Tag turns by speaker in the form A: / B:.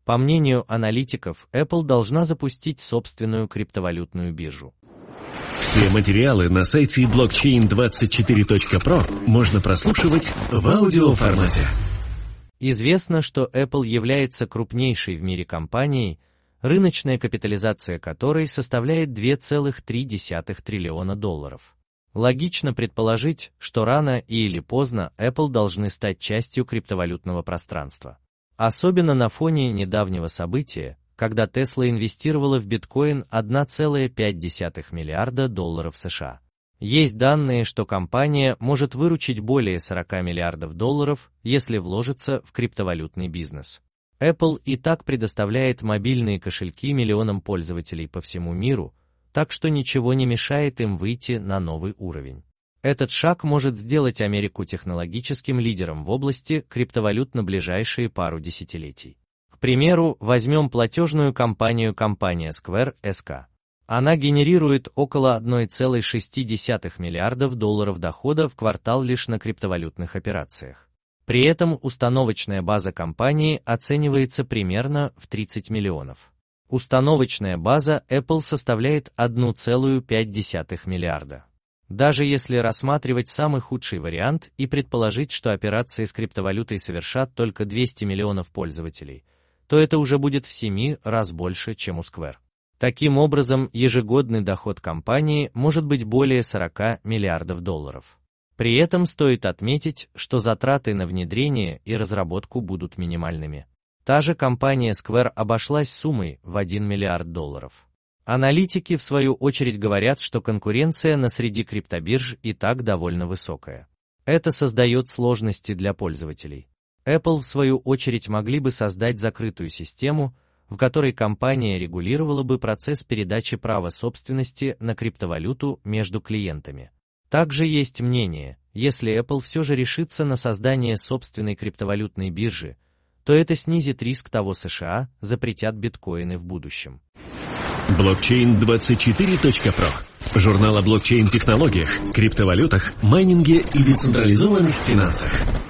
A: По мнению аналитиков, Apple должна запустить собственную криптовалютную биржу.
B: Все материалы на сайте blockchain24.pro можно прослушивать в аудиоформате.
A: Известно, что Apple является крупнейшей в мире компанией, рыночная капитализация которой составляет $2,3 триллиона. Логично предположить, что рано или поздно Apple должны стать частью криптовалютного пространства. Особенно на фоне недавнего события, когда Tesla инвестировала в биткоин $1,5 миллиарда США. Есть данные, что компания может выручить более $40 миллиардов, если вложится в криптовалютный бизнес. Apple и так предоставляет мобильные кошельки миллионам пользователей по всему миру, так что ничего не мешает им выйти на новый уровень. Этот шаг может сделать Америку технологическим лидером в области криптовалют на ближайшие пару десятилетий. К примеру, возьмем платежную компанию Square SK. Она генерирует около $1,6 миллиардов дохода в квартал лишь на криптовалютных операциях. При этом установочная база компании оценивается примерно в 30 миллионов. Установочная база Apple составляет $1,5 миллиарда. Даже если рассматривать самый худший вариант и предположить, что операции с криптовалютой совершат только 200 миллионов пользователей, то это уже будет в 7 раз больше, чем у Square. Таким образом, ежегодный доход компании может быть более $40 миллиардов. При этом стоит отметить, что затраты на внедрение и разработку будут минимальными. Та же компания Square обошлась суммой в $1 миллиард. Аналитики, в свою очередь, говорят, что конкуренция на среди криптобирж и так довольно высокая. Это создает сложности для пользователей. Apple, в свою очередь, могли бы создать закрытую систему, в которой компания регулировала бы процесс передачи права собственности на криптовалюту между клиентами. Также есть мнение, если Apple все же решится на создание собственной криптовалютной биржи, то это снизит риск того, США запретят биткоины в будущем.
B: Blockchain24.pro. Журнал о блокчейн-технологиях, криптовалютах, майнинге и децентрализованных финансах.